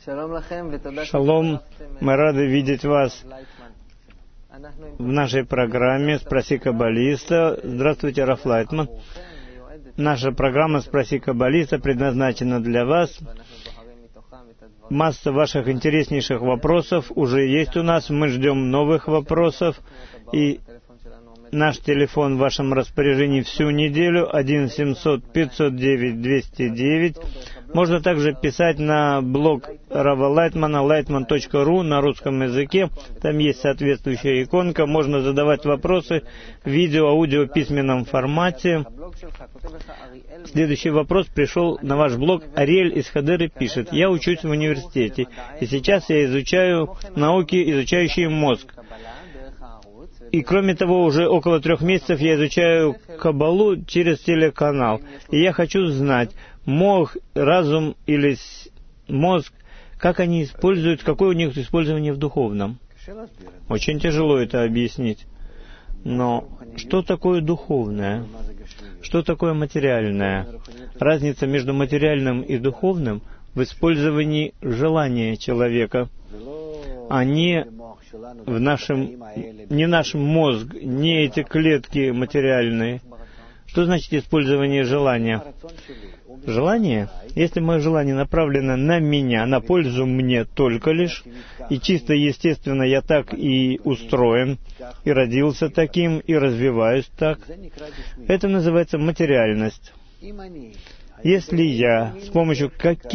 Шалом, мы рады видеть вас в нашей программе «Спроси каббалиста». Здравствуйте, Раф Лайтман. Наша программа «Спроси каббалиста» предназначена для вас. Масса ваших интереснейших вопросов уже есть у нас. Мы ждем новых вопросов. И наш телефон в вашем распоряжении всю неделю 1-700-509-209. Можно также писать на блог Рава Лайтмана lightman.ru на русском языке. Там есть соответствующая иконка. Можно задавать вопросы в видео, аудио, письменном формате. Следующий вопрос пришел на ваш блог. Ариэль из Хадеры пишет: «Я учусь в университете, и сейчас я изучаю науки, изучающие мозг. И кроме того, уже около 3 месяцев я изучаю каббалу через телеканал. И я хочу знать, разум или мозг, как они используют, какое у них использование в духовном». Очень тяжело это объяснить. Но что такое духовное? Что такое материальное? Разница между материальным и духовным в использовании желания человека, а не не наш мозг, не эти клетки материальные. Что значит использование желания? Желание, если мое желание направлено на меня, на пользу мне только лишь, и чисто естественно я так и устроен, и родился таким, и развиваюсь так, это называется материальность. Если я с помощью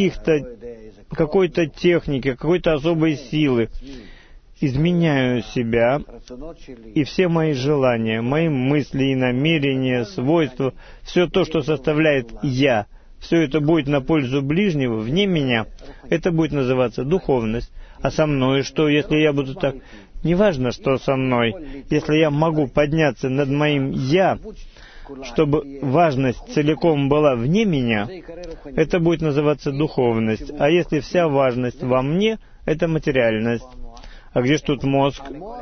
какой-то техники, какой-то особой силы изменяю себя, и все мои желания, мои мысли и намерения, свойства, все то, что составляет «я», все это будет на пользу ближнего, вне меня, это будет называться духовность. А со мной что, если я буду так? Неважно, что со мной. Если я могу подняться над моим «я», чтобы важность целиком была вне меня, это будет называться духовность. А если вся важность во мне, это материальность. А где же тут мозг?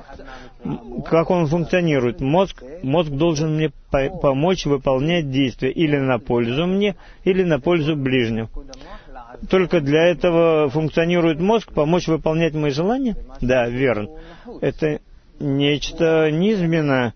Как он функционирует? Мозг должен мне помочь выполнять действия или на пользу мне, или на пользу ближнему. Только для этого функционирует мозг, помочь выполнять мои желания? Да, верно. Это нечто низменное.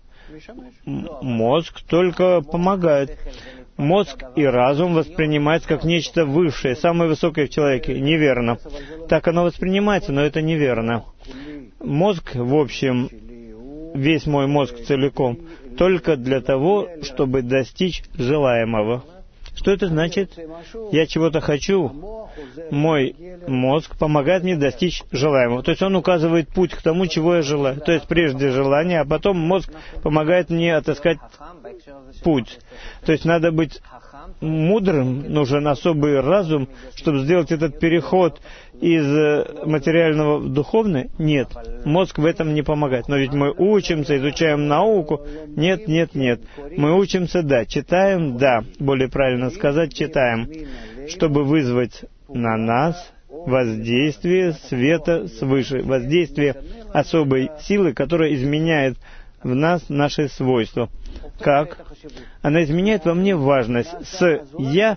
Мозг только помогает. Мозг и разум воспринимаются как нечто высшее, самое высокое в человеке. Неверно. Так оно воспринимается, но это неверно. Мозг, в общем, весь мой мозг целиком, только для того, чтобы достичь желаемого. Что это значит? Я чего-то хочу, мой мозг помогает мне достичь желаемого. То есть он указывает путь к тому, чего я желаю. То есть прежде желание, а потом мозг помогает мне отыскать путь. То есть надо быть мудрым, нужен особый разум, чтобы сделать этот переход из материального в духовное? Нет, мозг в этом не помогает. Но ведь мы учимся, изучаем науку. Нет. Мы учимся, да. Читаем, да. Более правильно сказать, читаем. Чтобы вызвать на нас воздействие света свыше. Воздействие особой силы, которая изменяет в нас наши свойства. Как? Она изменяет во мне важность. С «я»,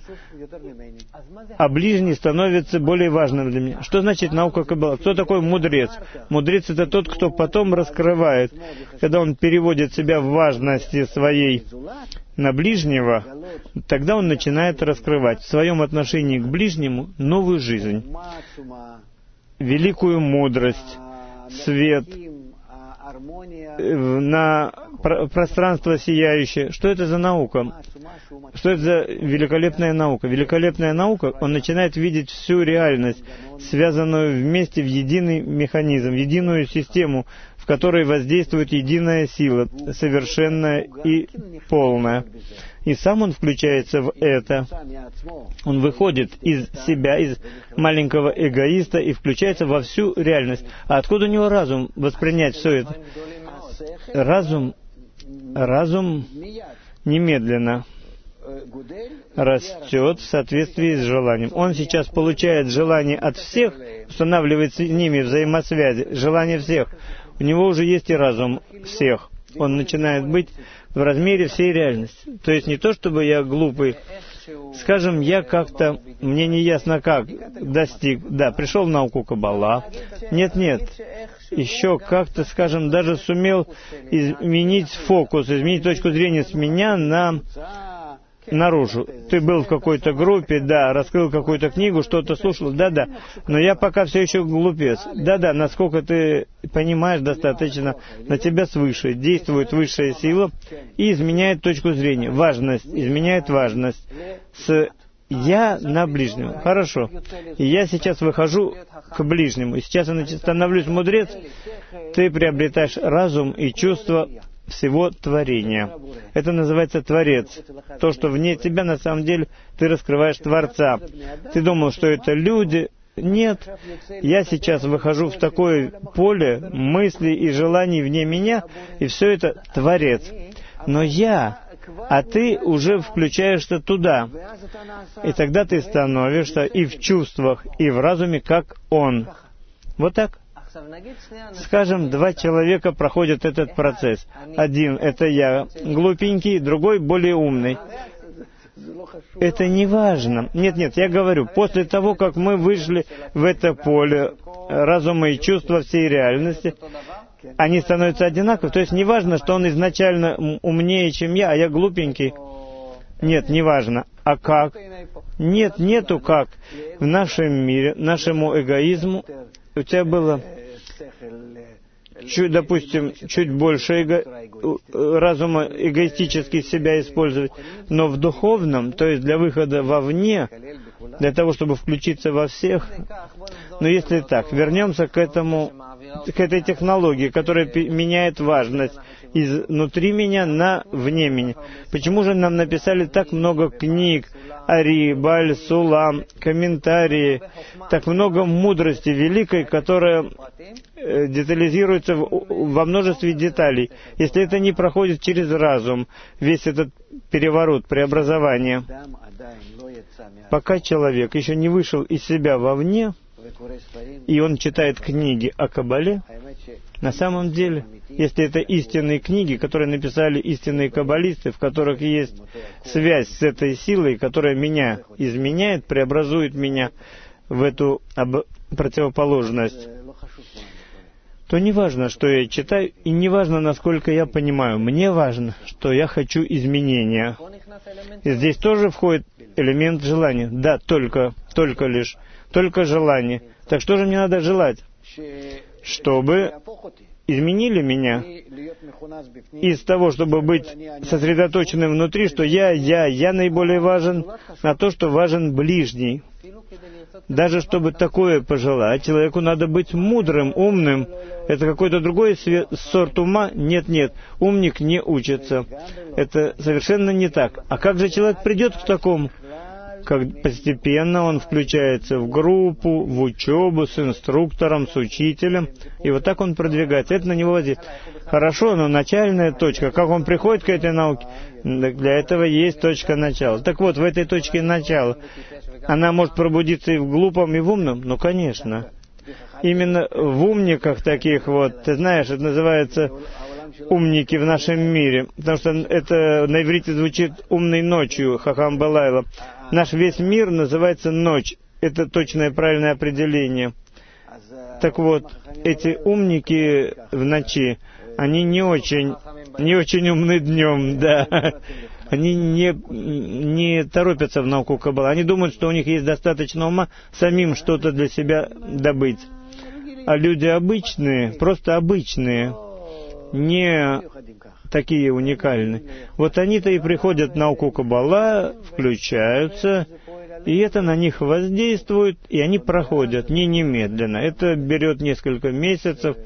а ближний становится более важным для меня. Что значит наука каббала? Кто такой мудрец? Мудрец — это тот, кто потом раскрывает. Когда он переводит себя в важности своей на ближнего, тогда он начинает раскрывать в своем отношении к ближнему новую жизнь, великую мудрость, свет, на пространство сияющее. Что это за наука? Что это за великолепная наука? Великолепная наука, он начинает видеть всю реальность, связанную вместе в единый механизм, в единую систему, в которой воздействует единая сила, совершенная и полная. И сам он включается в это. Он выходит из себя, из маленького эгоиста и включается во всю реальность. А откуда у него разум воспринять все это? Разум немедленно растет в соответствии с желанием. Он сейчас получает желание от всех, устанавливает с ними взаимосвязи, желание всех. У него уже есть и разум всех. Он начинает быть в размере всей реальности. То есть не то, чтобы я глупый Скажем, я как-то, мне не ясно как, достиг, да, пришел в науку Каббала. Нет, еще как-то, скажем, даже сумел изменить фокус, изменить точку зрения с меня наружу. Ты был в какой-то группе, да, раскрыл какую-то книгу, что-то слушал, да, но я пока все еще глупец. Да, насколько ты понимаешь достаточно, на тебя свыше действует высшая сила и изменяет точку зрения. Изменяет важность с «я» на ближнего. Хорошо. И я сейчас выхожу к ближнему. И сейчас я становлюсь мудрец. Ты приобретаешь разум и чувство всего творения. Это называется Творец. То, что вне тебя, на самом деле, ты раскрываешь Творца. Ты думал, что это люди. Нет. Я сейчас выхожу в такое поле мыслей и желаний вне меня, и все это Творец. Но я, а ты уже включаешься туда. И тогда ты становишься и в чувствах, и в разуме, как Он. Вот так. Скажем, два человека проходят этот процесс. Один — это я, глупенький, другой — более умный. Это не важно. Нет, я говорю, после того, как мы вышли в это поле разума и чувства всей реальности, они становятся одинаковы. То есть не важно, что он изначально умнее, чем я, а я глупенький. Нет, не важно. А как? Нету как. В нашем мире, нашему эгоизму, у тебя было, допустим, чуть больше разума эгоистически себя использовать, но в духовном, то есть для выхода вовне, для того, чтобы включиться во всех. Но если так, вернемся к этой технологии, которая меняет важность изнутри меня на вне меня. Почему же нам написали так много книг, Ари, Баль, Сулам, комментарии, так много мудрости великой, которая детализируется во множестве деталей. Если это не проходит через разум, весь этот переворот, преобразование, пока человек еще не вышел из себя вовне, и он читает книги о Каббале, на самом деле, если это истинные книги, которые написали истинные каббалисты, в которых есть связь с этой силой, которая меня изменяет, преобразует меня в эту противоположность, то не важно, что я читаю, и не важно, насколько я понимаю. Мне важно, что я хочу изменения. И здесь тоже входит элемент желания. Да, только желание. Так что же мне надо желать? Чтобы изменили меня из того, чтобы быть сосредоточенным внутри, что я наиболее важен, на то, что важен ближний. Даже чтобы такое пожелать, человеку надо быть мудрым, умным. Это какой-то другой сорт ума? Нет. Умник не учится. Это совершенно не так. А как же человек придет к такому? Как постепенно он включается в группу, в учебу, с инструктором, с учителем. И вот так он продвигается. Это на него воздействует. Хорошо, но начальная точка. Как он приходит к этой науке? Для этого есть точка начала. Так вот, в этой точке начала она может пробудиться и в глупом, и в умном? Ну, конечно. Именно в умниках таких вот, ты знаешь, это называется умники в нашем мире. Потому что это на иврите звучит «умной ночью», Хахам Балайла. Наш весь мир называется «ночь». Это точное правильное определение. Так вот, эти умники в ночи, они не очень умны днем, да. Они не торопятся в науку Каббала. Они думают, что у них есть достаточно ума самим что-то для себя добыть. А люди обычные, просто обычные, не такие уникальные. Вот они-то и приходят в науку Каббала, включаются, и это на них воздействует, и они проходят не немедленно. Это берет несколько месяцев.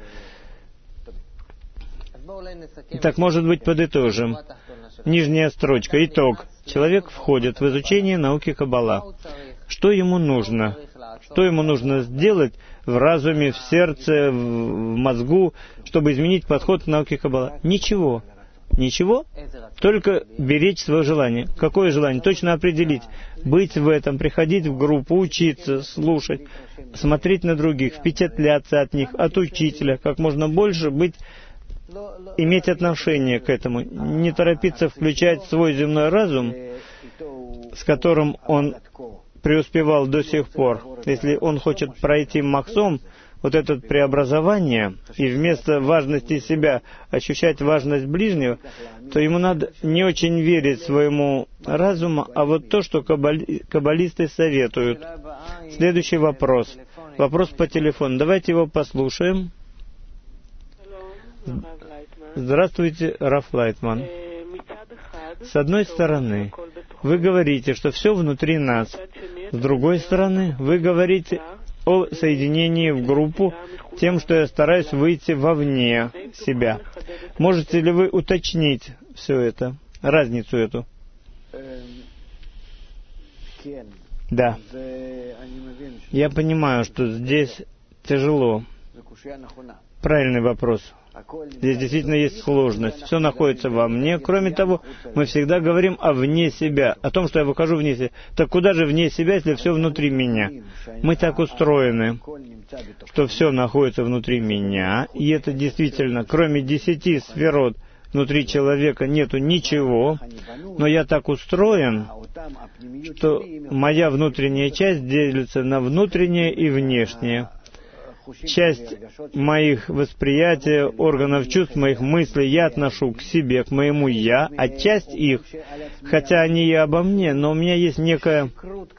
Так, может быть, подытожим. Нижняя строчка. Итог. Человек входит в изучение науки Каббала. Что ему нужно? Что ему нужно сделать в разуме, в сердце, в мозгу, чтобы изменить подход к науке Каббала? Ничего. Только беречь свое желание. Какое желание? Точно определить. Быть в этом, приходить в группу, учиться, слушать, смотреть на других, впечатляться от них, от учителя, как можно больше иметь отношение к этому, не торопиться включать свой земной разум с которым он преуспевал до сих пор, если он хочет пройти махсом, вот это преобразование, и вместо важности себя ощущать важность ближнего, то ему надо не очень верить своему разуму, а вот то, что каббалисты советуют. Следующий вопрос. Вопрос по телефону. Давайте его послушаем. Здравствуйте, Раф Лайтман. С одной стороны, вы говорите, что все внутри нас. С другой стороны, вы говорите о соединении в группу тем, что я стараюсь выйти вовне себя. Можете ли вы уточнить все это, разницу эту? Да. Я понимаю, что здесь тяжело. Правильный вопрос. Здесь действительно есть сложность. Все находится во мне. Кроме того, мы всегда говорим о вне себя, о том, что я выхожу вне себя. Так куда же вне себя, если все внутри меня? Мы так устроены, что все находится внутри меня, и это действительно, кроме 10 сферот внутри человека нету ничего, но я так устроен, что моя внутренняя часть делится на внутреннее и внешнее. Часть моих восприятия, органов чувств, моих мыслей я отношу к себе, к моему «я», а часть их, хотя они и обо мне, но у меня есть некое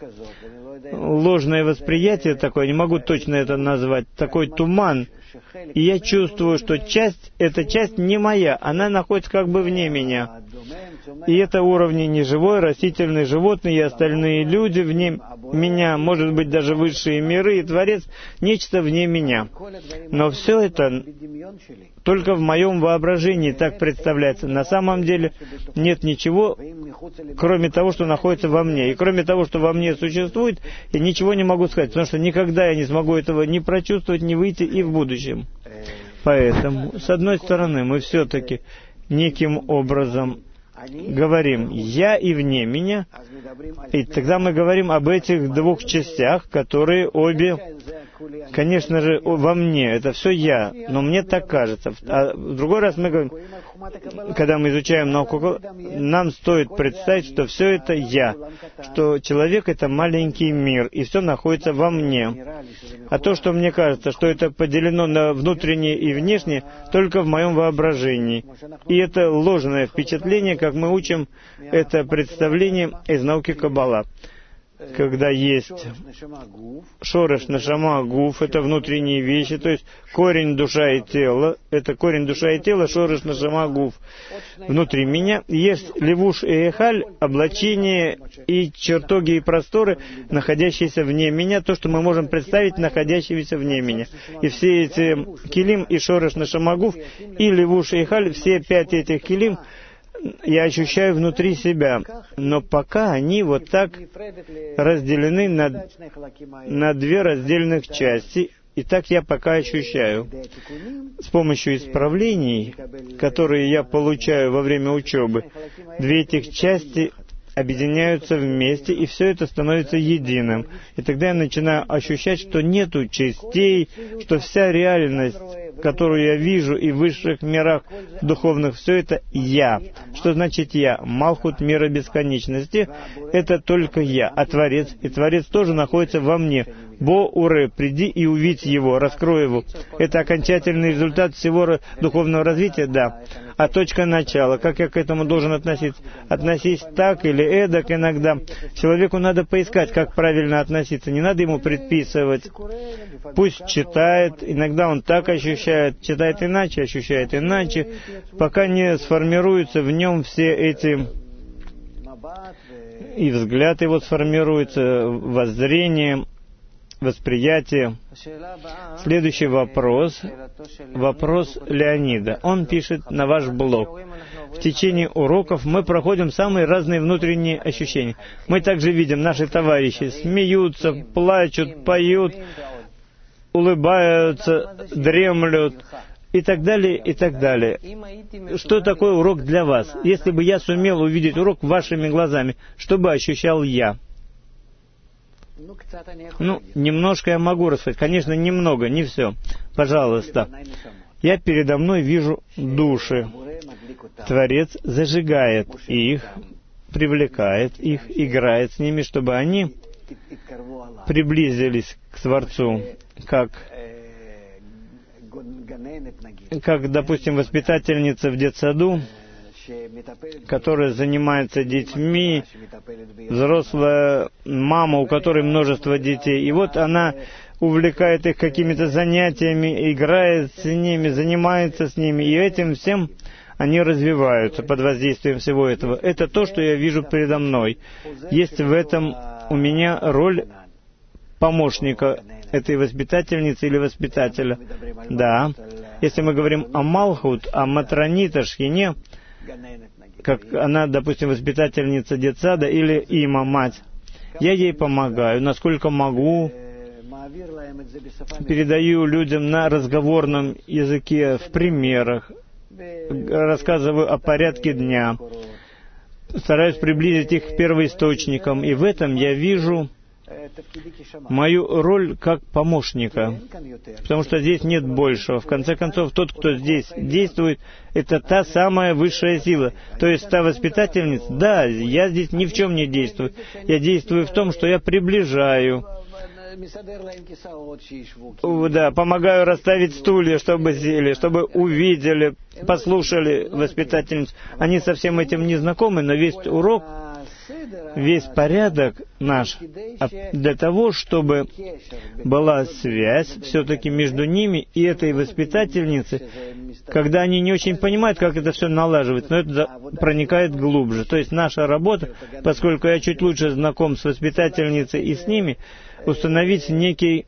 ложное восприятие такое, не могу точно это назвать, такой туман, и я чувствую, что эта часть не моя, она находится как бы вне меня. И это уровни неживой, растительный, животный и остальные люди вне меня, может быть, даже высшие миры и Творец, нечто вне меня. Но все это только в моем воображении так представляется. На самом деле нет ничего, кроме того, что находится во мне. И кроме того, что во мне существует, я ничего не могу сказать, потому что никогда я не смогу этого ни прочувствовать, ни выйти и в будущем. Поэтому, с одной стороны, мы все-таки неким образом говорим «я» и «вне меня», и тогда мы говорим об этих двух частях, которые обе, конечно же, во мне. Это все «я», но мне так кажется. А в другой раз мы говорим, когда мы изучаем науку, нам стоит представить, что все это «я», что человек — это маленький мир, и все находится во мне. А то, что мне кажется, что это поделено на внутреннее и внешнее, только в моем воображении. И это ложное впечатление, как мы учим это представление из науки Каббала. Когда есть шореш, нешама, гуф, это внутренние вещи, то есть корень, душа и тело, это корень, душа и тело, шореш, нешама, гуф. Внутри меня есть левуш и эхаль, облачение и чертоги и просторы, находящиеся вне меня, то, что мы можем представить, находящиеся вне меня. И все эти килим и шореш, нешама, гуф, и левуш и эхаль, все 5 этих килим, я ощущаю внутри себя, но пока они вот так разделены на 2 раздельных части, и так я пока ощущаю. С помощью исправлений, которые я получаю во время учебы, 2 этих части объединяются вместе, и все это становится единым. И тогда я начинаю ощущать, что нету частей, что вся реальность, которую я вижу и в высших мирах духовных, все это «я». Что значит «я»? Малхут мира бесконечности — это только я, а Творец. И Творец тоже находится во мне. Бо-уре, приди и увидь его, раскрой его. Это окончательный результат всего духовного развития? Да. А точка начала, как я к этому должен относиться? Относись так или эдак иногда. Человеку надо поискать, как правильно относиться. Не надо ему предписывать. Пусть читает, иногда он так ощущает, читает иначе, ощущает иначе, пока не сформируются в нем все эти... И взгляд его сформируется, воззрение, восприятие. Следующий вопрос. Вопрос Леонида. Он пишет на ваш блог. В течение уроков мы проходим самые разные внутренние ощущения. Мы также видим, наши товарищи смеются, плачут, поют, улыбаются, дремлют и так далее, и так далее. Что такое урок для вас? Если бы я сумел увидеть урок вашими глазами, что бы ощущал я? Немножко я могу рассказать. Конечно, немного, не все. Пожалуйста. Я передо мной вижу души. Творец зажигает их, привлекает их, играет с ними, чтобы они приблизились к Творцу, как, допустим, воспитательница в детсаду, которая занимается детьми, взрослая мама, у которой множество детей. И вот она увлекает их какими-то занятиями, играет с ними, занимается с ними, и этим всем они развиваются под воздействием всего этого. Это то, что я вижу передо мной. Есть в этом у меня роль помощника этой воспитательницы или воспитателя. Да. Если мы говорим о Малхут, о Матроните, Шхине, как она, допустим, воспитательница детсада или има, мать, я ей помогаю, насколько могу, передаю людям на разговорном языке, в примерах, рассказываю о порядке дня, стараюсь приблизить их к первоисточникам, и в этом я вижу мою роль как помощника, потому что здесь нет большего. В конце концов, тот, кто здесь действует, это та самая высшая сила. То есть та воспитательница, да, я здесь ни в чем не действую. Я действую в том, что я приближаю, да, помогаю расставить стулья, чтобы сели, чтобы увидели, послушали воспитательницу. Они со всем этим не знакомы, но весь урок, весь порядок наш для того, чтобы была связь все-таки между ними и этой воспитательницей, когда они не очень понимают, как это все налаживается, но это проникает глубже. То есть наша работа, поскольку я чуть лучше знаком с воспитательницей и с ними, установить некий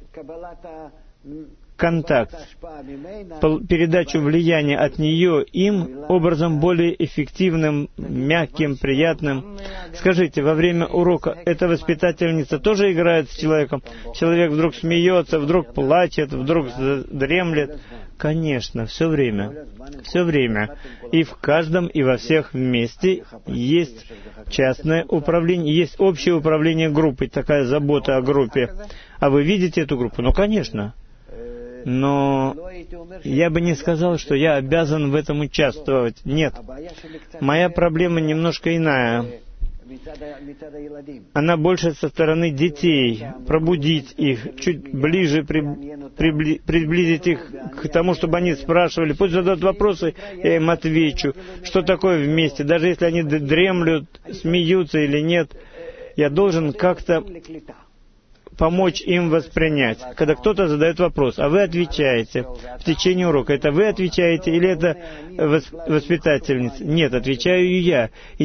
контакт, передачу влияния от нее им образом более эффективным, мягким, приятным. Скажите, во время урока эта воспитательница тоже играет с человеком? Человек вдруг смеется, вдруг плачет, вдруг дремлет? Конечно, все время. Все время. И в каждом, и во всех вместе есть частное управление, есть общее управление группой, такая забота о группе. А вы видите эту группу? Ну, конечно. Но я бы не сказал, что я обязан в этом участвовать. Нет. Моя проблема немножко иная. Она больше со стороны детей. Пробудить их, чуть ближе приблизить их к тому, чтобы они спрашивали. Пусть задают вопросы, я им отвечу. Что такое вместе? Даже если они дремлют, смеются или нет, я должен как-то помочь им воспринять. Когда кто-то задает вопрос, а вы отвечаете в течение урока. Это вы отвечаете или это воспитательница? Нет, отвечаю я. И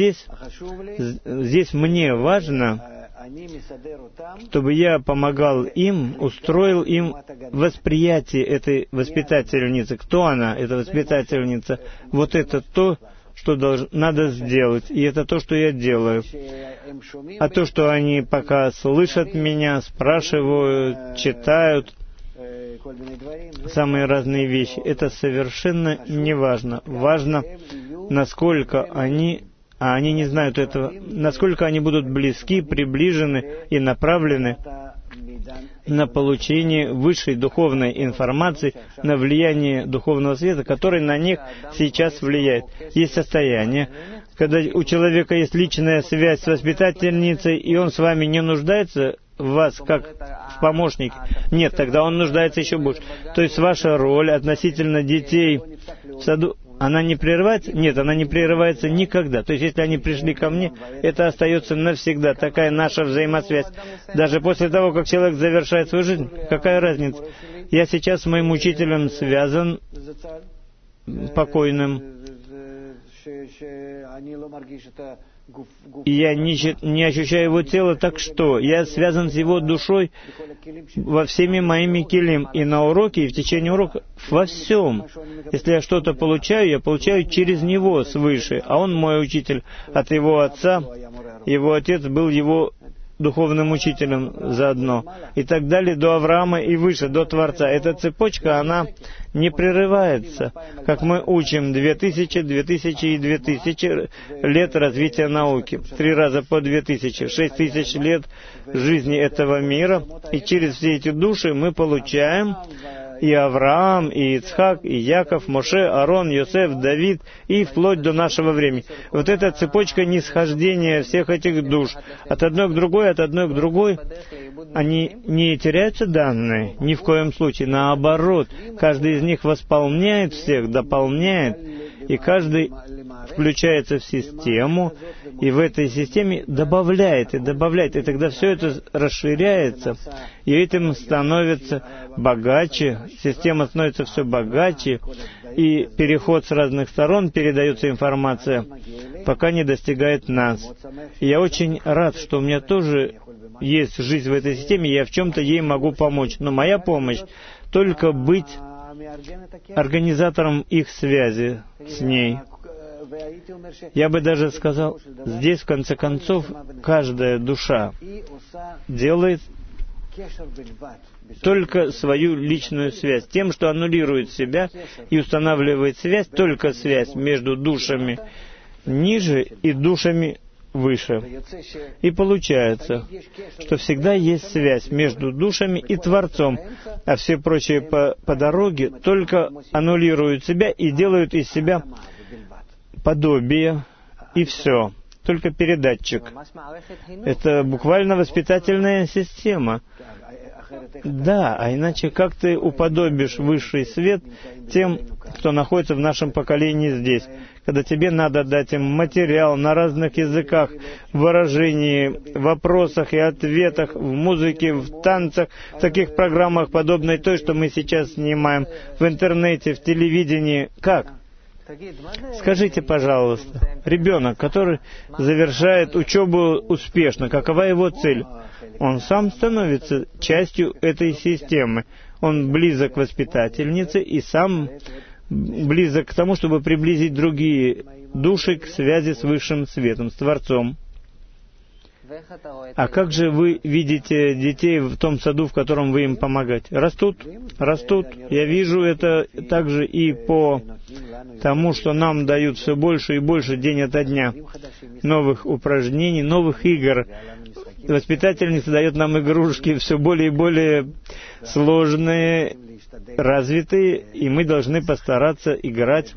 здесь мне важно, чтобы я помогал им, устроил им восприятие этой воспитательницы. Кто она, эта воспитательница? Вот это то, что надо сделать, и это то, что я делаю. А то, что они пока слышат меня, спрашивают, читают, самые разные вещи, это совершенно не важно. Важно, насколько они, а они не знают этого, насколько они будут близки, приближены и направлены на получение высшей духовной информации, на влияние духовного света, который на них сейчас влияет. Есть состояние, когда у человека есть личная связь с воспитательницей, и он с вами не нуждается в вас как в помощнике. Нет, тогда он нуждается еще больше. То есть ваша роль относительно детей в саду, она не прерывается? Нет, она не прерывается никогда. То есть, если они пришли ко мне, это остается навсегда. Такая наша взаимосвязь. Даже после того, как человек завершает свою жизнь, какая разница? Я сейчас с моим учителем связан, покойным, и я не ощущаю его тело, так что я связан с его душой во всеми моими килим, и на уроке, и в течение урока, во всем. Если я что-то получаю, я получаю через него свыше, а он мой учитель от его отца, его отец был его духовным учителем заодно, и так далее до Авраама и выше, до Творца. Эта цепочка, она не прерывается, как мы учим 2000, 2000 и 2000 лет развития науки, 3 раза по 2000, 6000 лет жизни этого мира, и через все эти души мы получаем и Авраам, и Ицхак, и Яков, Моше, Аарон, Йосеф, Давид, и вплоть до нашего времени. Вот эта цепочка нисхождения всех этих душ от одной к другой, они не теряются данные, ни в коем случае. Наоборот, каждый из них восполняет всех, дополняет, и каждый включается в систему, и в этой системе добавляет, и тогда все это расширяется, и этим становится богаче, система становится все богаче, и переход с разных сторон, передается информация, пока не достигает нас. И я очень рад, что у меня тоже есть жизнь в этой системе, и я в чем-то ей могу помочь. Но моя помощь только быть организатором их связи с ней. Я бы даже сказал, здесь, в конце концов, каждая душа делает только свою личную связь. Тем, что аннулирует себя и устанавливает связь, только связь между душами ниже и душами выше. И получается, что всегда есть связь между душами и Творцом, а все прочие по дороге только аннулируют себя и делают из себя подобие, и все. Только передатчик. Это буквально воспитательная система. Да, а иначе как ты уподобишь высший свет тем, кто находится в нашем поколении здесь, когда тебе надо дать им материал на разных языках, в выражении, вопросах и ответах, в музыке, в танцах, в таких программах, подобной той, что мы сейчас снимаем, в интернете, в телевидении. Как? Скажите, пожалуйста, ребенок, который завершает учебу успешно, какова его цель? Он сам становится частью этой системы. Он близок к воспитательнице и сам близок к тому, чтобы приблизить другие души к связи с высшим светом, с Творцом. А как же вы видите детей в том саду, в котором вы им помогаете? Растут. Я вижу это также и по тому, что нам дают все больше и больше день ото дня новых упражнений, новых игр. Воспитательница дает нам игрушки все более и более сложные, развитые, и мы должны постараться играть.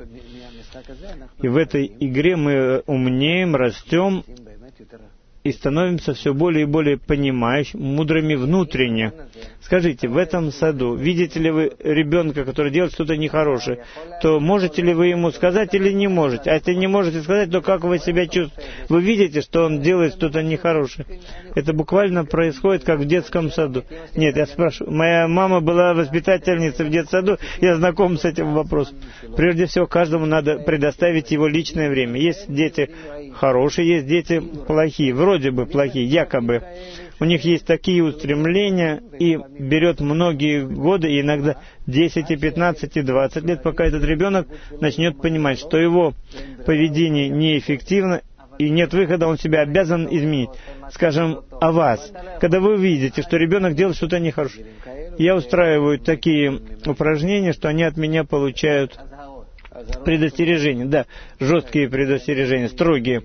И в этой игре мы умнеем, растем и становимся все более и более понимающими, мудрыми внутренне. Скажите, в этом саду, видите ли вы ребенка, который делает что-то нехорошее, то можете ли вы ему сказать или не можете? А если не можете сказать, то как вы себя чувствуете? Вы видите, что он делает что-то нехорошее. Это буквально происходит, как в детском саду. Нет, я спрашиваю, моя мама была воспитательницей в детсаду, я знаком с этим вопросом. Прежде всего, каждому надо предоставить его личное время. Есть дети хорошие, есть дети плохие, вроде бы плохие, якобы. У них есть такие устремления, и берет многие годы, и иногда 10, и 15, и 20 лет, пока этот ребенок начнет понимать, что его поведение неэффективно, и нет выхода, он себя обязан изменить. Скажем, о вас. Когда вы видите, что ребенок делает что-то нехорошее, я устраиваю такие упражнения, что они от меня получают предостережения. Да, жесткие предостережения, строгие.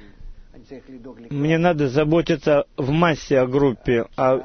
Мне надо заботиться в массе о группе,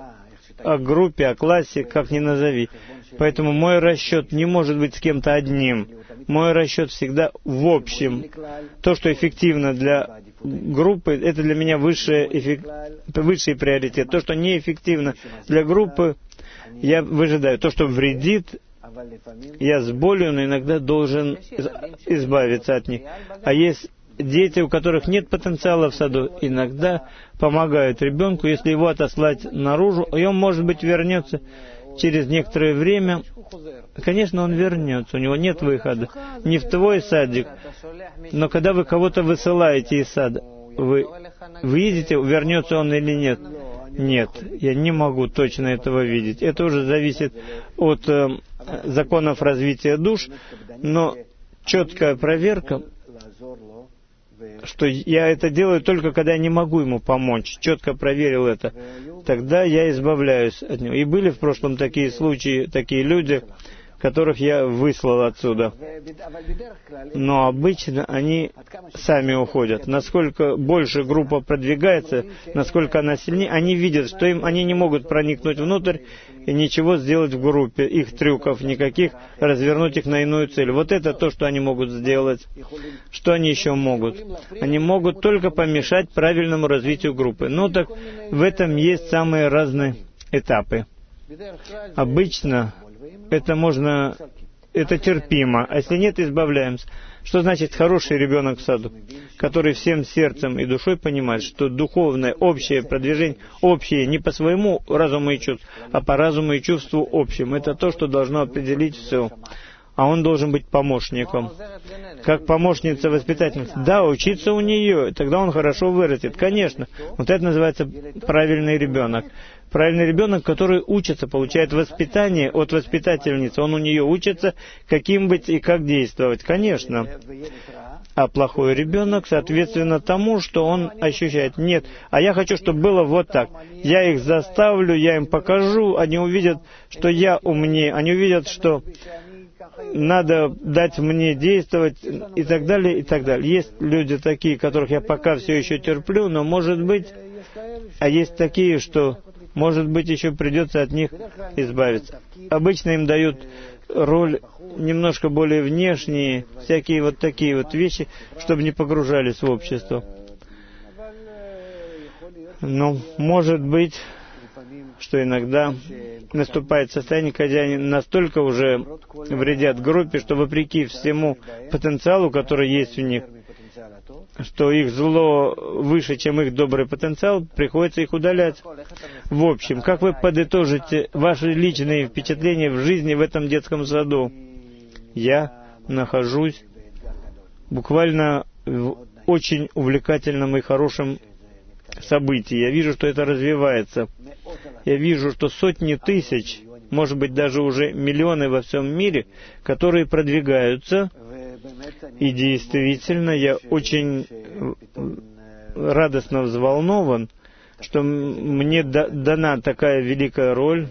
о классе, как ни назови. Поэтому мой расчет не может быть с кем-то одним. Мой расчет всегда в общем. То, что эффективно для группы, это для меня высший приоритет. То, что неэффективно для группы, я выжидаю. То, что вредит, я с болью, но иногда должен избавиться от них. А есть дети, у которых нет потенциала в саду, иногда помогают ребенку, если его отослать наружу, и он, может быть, вернется через некоторое время. Конечно, он вернется, у него нет выхода. Не в твой садик, но когда вы кого-то высылаете из сада, вы видите, вернется он или нет? Нет, я не могу точно этого видеть. Это уже зависит от законов развития душ, но четкая проверка, что я это делаю только когда я не могу ему помочь. Четко проверил это. Тогда я избавляюсь от него. И были в прошлом такие случаи, такие люди, которых я выслал отсюда. Но обычно они сами уходят. Насколько больше группа продвигается, насколько она сильнее, они видят, что они не могут проникнуть внутрь и ничего сделать в группе. Их трюков никаких, развернуть их на иную цель. Вот это то, что они могут сделать. Что они еще могут? Они могут только помешать правильному развитию группы. Ну так в этом есть самые разные этапы. Обычно это терпимо, а если нет, избавляемся. Что значит хороший ребенок в саду, который всем сердцем и душой понимает, что духовное, общее продвижение, общее не по своему разуму и чувству, а по разуму и чувству общим. Это то, что должно определить все. А он должен быть помощником. Как помощница воспитательницы. Да, учиться у нее, тогда он хорошо вырастет. Конечно. Вот это называется правильный ребенок. Правильный ребенок, который учится, получает воспитание от воспитательницы. Он у нее учится, каким быть и как действовать. Конечно. А плохой ребенок, соответственно, тому, что он ощущает. Нет, а я хочу, чтобы было вот так. Я их заставлю, я им покажу, они увидят, что я умнее, они увидят, что надо дать мне действовать, и так далее, и так далее. Есть люди такие, которых я пока все еще терплю, но может быть, а есть такие, что, может быть, еще придется от них избавиться. Обычно им дают роль немножко более внешние, всякие вот такие вот вещи, чтобы не погружались в общество. Но может быть, что иногда наступает состояние, когда они настолько уже вредят группе, что вопреки всему потенциалу, который есть в них, что их зло выше, чем их добрый потенциал, приходится их удалять. В общем, как вы подытожите ваши личные впечатления в жизни в этом детском саду? Я нахожусь буквально в очень увлекательном и хорошем событий. Я вижу, что это развивается. Я вижу, что сотни тысяч, может быть, даже уже миллионы во всем мире, которые продвигаются. И действительно, я очень радостно взволнован, что мне дана такая великая роль.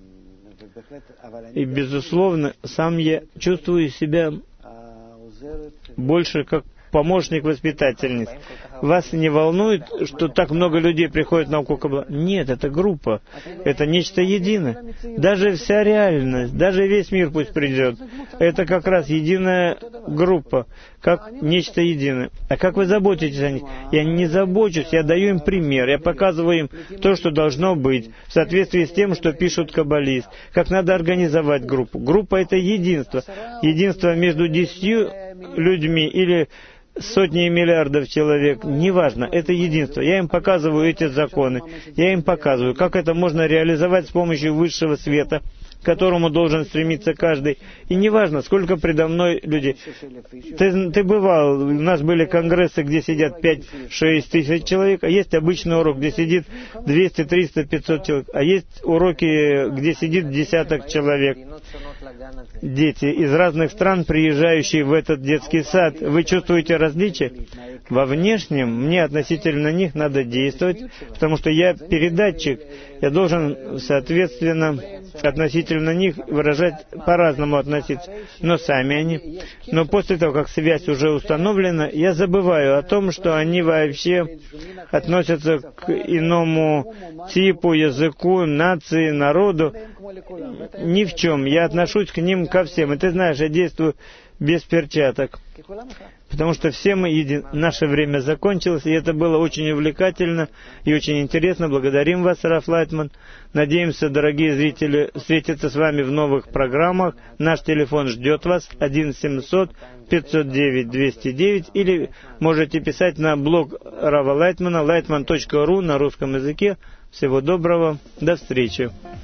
И, безусловно, сам я чувствую себя больше как помощник воспитательниц. Вас не волнует, что так много людей приходит на науку Каббала? Нет, это группа. Это нечто единое. Даже вся реальность, даже весь мир пусть придет. Это как раз единая группа, как нечто единое. А как вы заботитесь о них? Я не забочусь, я даю им пример, я показываю им то, что должно быть, в соответствии с тем, что пишут каббалисты. Как надо организовать группу. Группа — это единство. Единство между 10 людьми или сотни миллиардов человек, неважно, это единство. Я им показываю эти законы, я им показываю, как это можно реализовать с помощью высшего света, к которому должен стремиться каждый. И неважно, сколько предо мной людей. Ты бывал, у нас были конгрессы, где сидят 5-6 тысяч человек, а есть обычный урок, где сидит 200, 300, 500 человек, а есть уроки, где сидит десяток человек. Дети из разных стран, приезжающие в этот детский сад. Вы чувствуете различия? Во внешнем мне относительно них надо действовать, потому что я передатчик. Я должен, соответственно, относительно них выражать, по-разному относиться. Но сами они. Но после того, как связь уже установлена, я забываю о том, что они вообще относятся к иному типу, языку, нации, народу. Ни в чем. Я отношусь к ним ко всем. И ты знаешь, я действую без перчаток. Потому что все мы едины. Наше время закончилось, и это было очень увлекательно и очень интересно. Благодарим вас, Раф Лайтман. Надеемся, дорогие зрители, встретиться с вами в новых программах. Наш телефон ждет вас, 1-700-509-209, или можете писать на блог Рава Лайтмана, lightman.ru на русском языке. Всего доброго, до встречи.